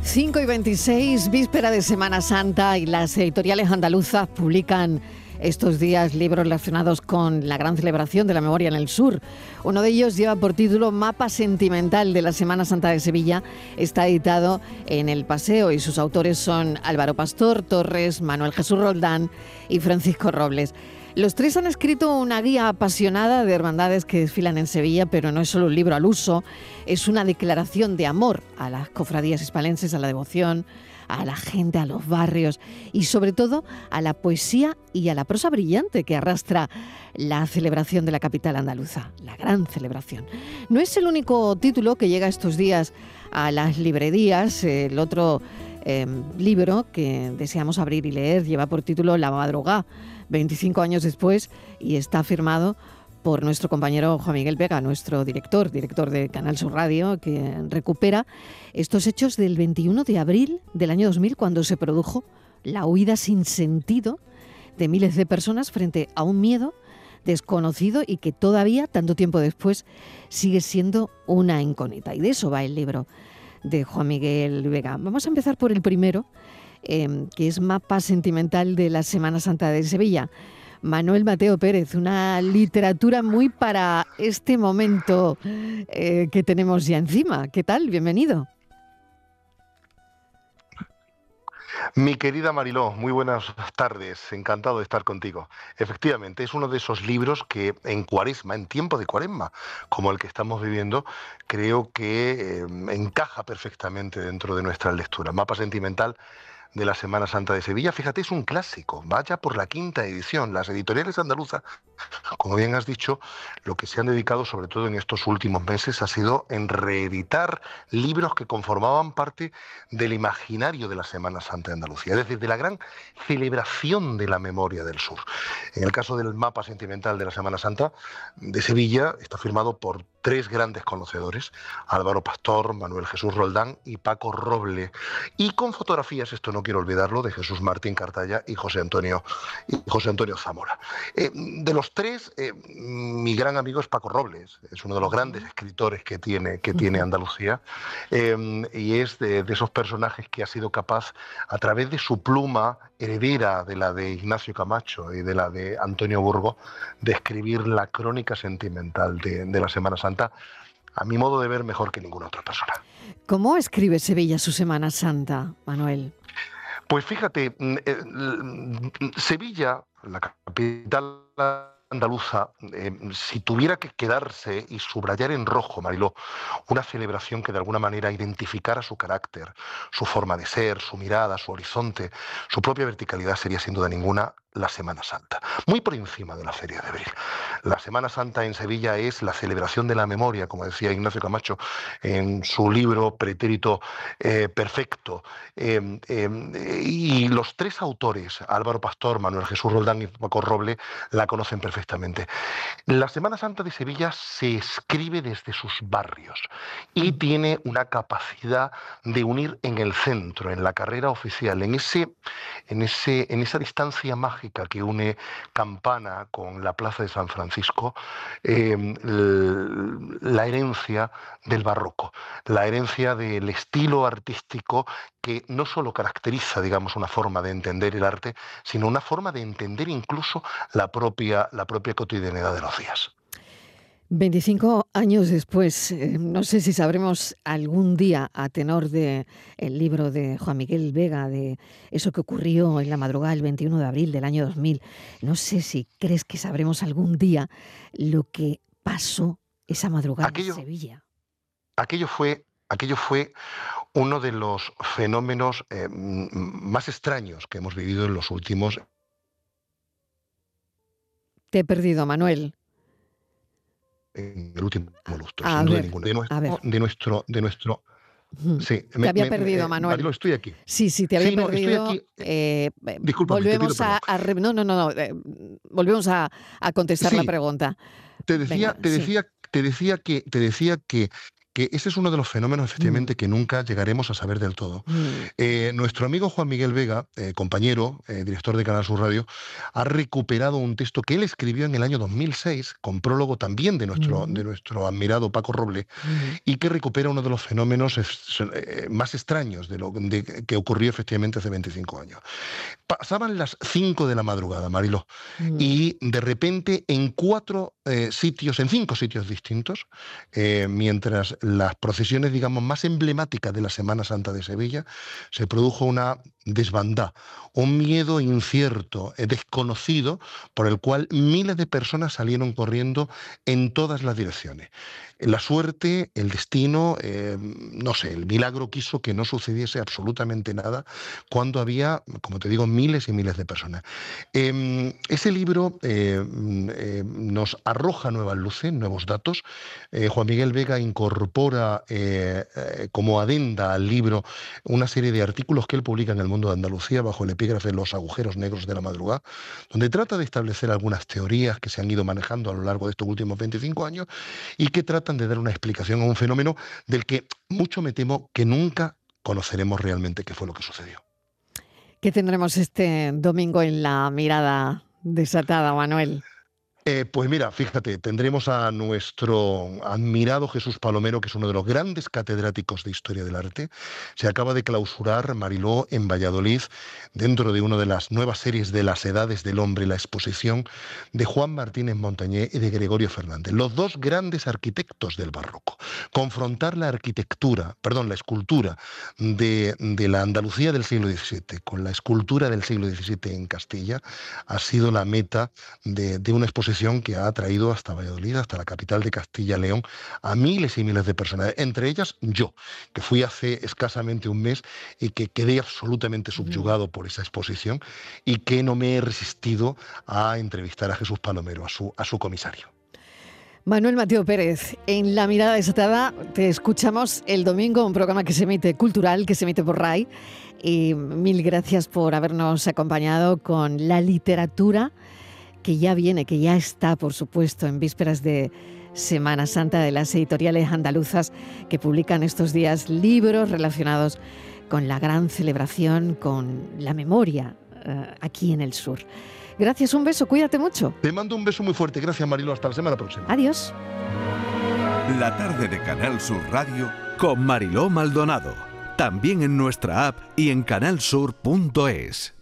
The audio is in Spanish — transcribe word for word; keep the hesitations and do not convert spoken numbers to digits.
cinco y veintiséis, víspera de Semana Santa, y las editoriales andaluzas publican estos días libros relacionados con la gran celebración de la memoria en el sur. Uno de ellos lleva por título Mapa Sentimental de la Semana Santa de Sevilla. Está editado en El Paseo y sus autores son Álvaro Pastor Torres, Manuel Jesús Roldán y Francisco Robles. Los tres han escrito una guía apasionada de hermandades que desfilan en Sevilla, pero no es solo un libro al uso, es una declaración de amor a las cofradías hispalenses, a la devoción, a la gente, a los barrios y sobre todo a la poesía y a la prosa brillante que arrastra la celebración de la capital andaluza, la gran celebración. No es el único título que llega estos días a las librerías. El otro eh, libro que deseamos abrir y leer lleva por título La madrugada, veinticinco años después, y está firmado por nuestro compañero Juan Miguel Vega, nuestro director, director de Canal Sur Radio, que recupera estos hechos del veintiuno de abril del año dos mil, cuando se produjo la huida sin sentido de miles de personas frente a un miedo desconocido y que todavía, tanto tiempo después, sigue siendo una incógnita. Y de eso va el libro de Juan Miguel Vega. Vamos a empezar por el primero, eh, que es Mapa Sentimental de la Semana Santa de Sevilla. Manuel Mateo Pérez, una literatura muy para este momento eh, que tenemos ya encima. ¿Qué tal? Bienvenido. Mi querida Mariló, muy buenas tardes, encantado de estar contigo. Efectivamente, es uno de esos libros que en Cuaresma, en tiempo de Cuaresma, como el que estamos viviendo, creo que eh, encaja perfectamente dentro de nuestra lectura. Mapa Sentimental de la Semana Santa de Sevilla, fíjate, es un clásico, vaya por la quinta edición. Las editoriales andaluzas, como bien has dicho, lo que se han dedicado sobre todo en estos últimos meses ha sido en reeditar libros que conformaban parte del imaginario de la Semana Santa de Andalucía, es decir, de la gran celebración de la memoria del sur. En el caso del Mapa Sentimental de la Semana Santa de Sevilla, está firmado por tres grandes conocedores, Álvaro Pastor, Manuel Jesús Roldán y Paco Roble, y con fotografías, esto no quiero olvidarlo, de Jesús Martín Cartaya y José Antonio, y José Antonio Zamora. Eh, de los tres, eh, mi gran amigo es Paco Robles, es uno de los grandes escritores que tiene, que tiene Andalucía, eh, y es de, de esos personajes que ha sido capaz, a través de su pluma heredera de la de Ignacio Camacho y de la de Antonio Burgo, de escribir la crónica sentimental de, de la Semana Santa, a mi modo de ver, mejor que ninguna otra persona. ¿Cómo escribe Sevilla su Semana Santa, Manuel? Pues fíjate, eh, Sevilla, la capital andaluza, eh, si tuviera que quedarse y subrayar en rojo, Mariló, una celebración que de alguna manera identificara su carácter, su forma de ser, su mirada, su horizonte, su propia verticalidad, sería sin duda ninguna la Semana Santa, muy por encima de la Feria de Abril. La Semana Santa en Sevilla es la celebración de la memoria, como decía Ignacio Camacho en su libro Pretérito eh, Perfecto, eh, eh, y los tres autores, Álvaro Pastor, Manuel Jesús Roldán y Paco Roble, la conocen perfectamente. La Semana Santa de Sevilla se escribe desde sus barrios y tiene una capacidad de unir en el centro, en la carrera oficial, en, ese, en, ese, en esa distancia mágica que une Campana con la Plaza de San Francisco, eh, la herencia del barroco, la herencia del estilo artístico que no solo caracteriza, digamos, una forma de entender el arte, sino una forma de entender incluso la propia, la propia cotidianidad de los días. veinticinco años después, eh, no sé si sabremos algún día, a tenor del libro de Juan Miguel Vega, de eso que ocurrió en la madrugada del veintiuno de abril del año dos mil, no sé si crees que sabremos algún día lo que pasó esa madrugada aquello, en Sevilla. Aquello fue, aquello fue uno de los fenómenos eh, más extraños que hemos vivido en los últimos... Te he perdido, Manuel. En el último lustro, a sin duda ver, ninguna. De nuestro, de nuestro, de nuestro. Sí, te me, había me, perdido, me, Manuel. Marilo, estoy aquí. Sí, sí, te había sí, perdido. No, estoy aquí. Eh, Discúlpame, volvemos te pido a, a re, no, no, no, no eh, volvemos a, a contestar sí, la pregunta. Te decía, Venga, te decía, sí. te decía que, te decía que que ese es uno de los fenómenos, efectivamente, mm. que nunca llegaremos a saber del todo. Mm. Eh, nuestro amigo Juan Miguel Vega, eh, compañero, eh, director de Canal Sur Radio, ha recuperado un texto que él escribió en el año dos mil seis, con prólogo también de nuestro, mm. de nuestro admirado Paco Roble, mm. y que recupera uno de los fenómenos eh, más extraños de lo de, que ocurrió efectivamente hace veinticinco años. Pasaban las cinco de la madrugada, Mariló, mm. y de repente en cuatro eh, sitios, en cinco sitios distintos, eh, mientras las procesiones, digamos, más emblemáticas de la Semana Santa de Sevilla, se produjo una desbandada, un miedo incierto, eh, desconocido, por el cual miles de personas salieron corriendo en todas las direcciones. La suerte, el destino, eh, no sé, el milagro quiso que no sucediese absolutamente nada cuando había, como te digo, miles y miles de personas. Eh, ese libro eh, eh, nos arroja nuevas luces, nuevos datos. Eh, Juan Miguel Vega incorpora eh, eh, como adenda al libro una serie de artículos que él publica en El Mundo de Andalucía bajo el epígrafe Los agujeros negros de la madrugada, donde trata de establecer algunas teorías que se han ido manejando a lo largo de estos últimos veinticinco años y que tratan de dar una explicación a un fenómeno del que mucho me temo que nunca conoceremos realmente qué fue lo que sucedió. ¿Qué tendremos este domingo en La Mirada Desatada, Manuel? Eh, pues mira, fíjate, tendremos a nuestro admirado Jesús Palomero, que es uno de los grandes catedráticos de Historia del Arte. Se acaba de clausurar, Mariló, en Valladolid, dentro de una de las nuevas series de las Edades del Hombre, la exposición de Juan Martínez Montañé y de Gregorio Fernández, los dos grandes arquitectos del barroco. Confrontar la arquitectura, perdón, la escultura de, de la Andalucía del siglo diecisiete con la escultura del siglo diecisiete en Castilla ha sido la meta de, de una exposición que ha atraído hasta Valladolid, hasta la capital de Castilla-León, a miles y miles de personas, entre ellas yo, que fui hace escasamente un mes y que quedé absolutamente subyugado por esa exposición y que no me he resistido a entrevistar a Jesús Palomero, a su, a su comisario. Manuel Mateo Pérez, en La Mirada Desatada te escuchamos el domingo, un programa que se emite cultural, que se emite por RAI, y mil gracias por habernos acompañado con la literatura que ya viene, que ya está, por supuesto, en vísperas de Semana Santa, de las editoriales andaluzas que publican estos días libros relacionados con la gran celebración, con la memoria eh, aquí en el sur. Gracias, un beso, cuídate mucho. Te mando un beso muy fuerte, gracias Marilo, hasta la semana próxima. Adiós. La tarde de Canal Sur Radio con Mariló Maldonado, también en nuestra app y en canal sur punto es.